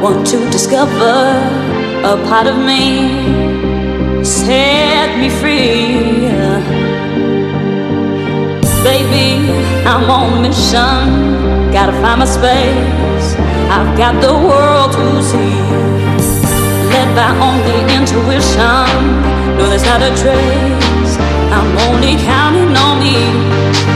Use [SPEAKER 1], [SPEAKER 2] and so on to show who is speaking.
[SPEAKER 1] Want to discover a part of me, set me free. Baby, I'm on mission, gotta find my space. I've got the world to see, led by only intuition. No, there's not a trace, I'm only counting on me.